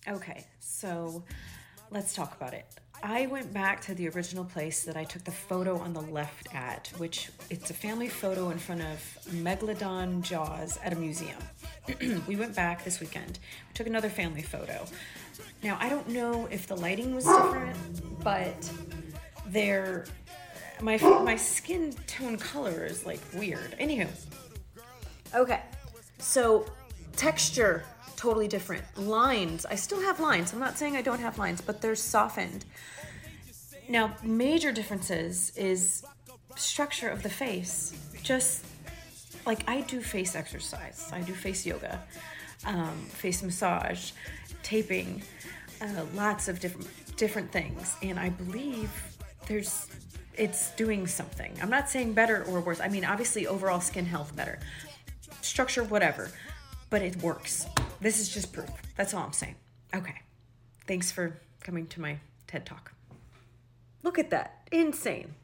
Okay, so let's talk about it. I went back to the original place that I took the photo on the left at, which it's a family photo in front of Megalodon jaws at a museum. We went back this weekend. We took another family photo. Now, I don't know if the lighting was different, but there, my skin tone color is like weird. Anywho, okay, so texture totally different. Lines, I still have lines. I'm not saying I don't have lines, but they're softened. Now, major differences is structure of the face. Just like I do face exercise, I do face yoga, face massage, taping, lots of different things, and I believe it's doing something. I'm not saying better or worse. I mean, obviously, overall skin health better, structure whatever, but it works. This is just proof. That's all I'm saying. Okay, thanks for coming to my TED Talk. Look at that, insane.